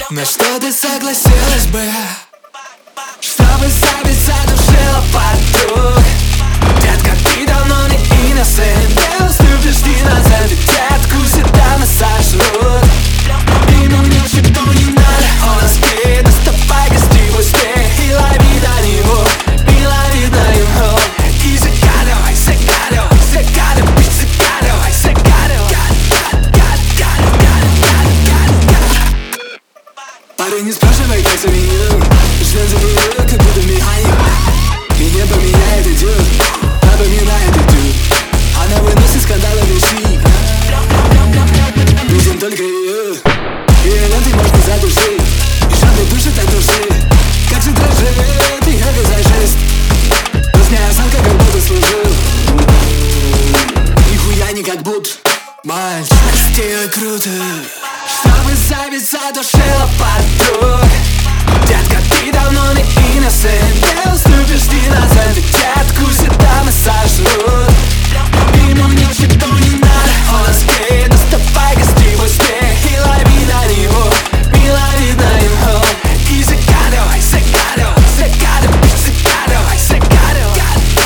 На что ты согласилась бы, чтобы зависть задушила подруг? Детка, ты давно не innocent, не уступишь ты назад, ведь детку всегда нас сожрут. Ему ничего не надо, он нас спит, доставай гостевой успех и лови до него, и лови на его. И загадывай, загадывай, загадывай, загадывай, загадывай. Парень, не спрашивай, как заменил, член заберу, как будто механик. Меня поменяет идет, напоминает идет. Она выносит скандалы в ищи. Видим только ее, и ленты можно задушить. И жанры душит от души, как же дрожит ее визажист. Поздняя осанка, как будто служил. Нихуя не как будто. Мальчик, сделай круто, чтобы зависть задушила подруг. Детка, ты давно не innocent, не уступишь ты назад, ведь детку всегда мы сожрут. Ему ничего не надо, он нас спит, доставай гостевой успех и лови на него, и лови на него. И загадывай, загадывай, загадывай, загадывай, загадывай.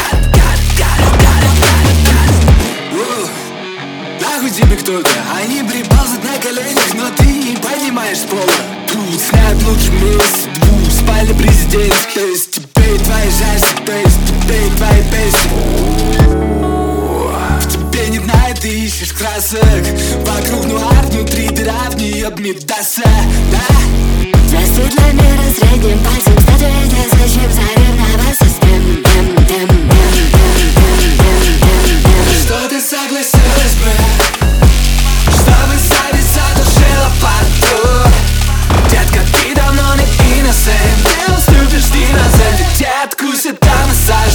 Нахуй тебе кто-то, они приползут на коленях, но ты не понимаешь с пола. Тут снят лучше месяц, спальня президентская. Тебе и твои жести, песни, тебе и твои песни. В тебе не дна, и ты ищешь красок. Вокруг нуар, внутри дыра, в нее бмедаса, да? Здравствуй для мира средним пальцем, статуя, зачем заверного систем. Что ты согласилась бы, чтобы зависть задушила подруг? Детка, ты давно не innocent, не уступишь ты назад, ведь детку всегда мы сожрут.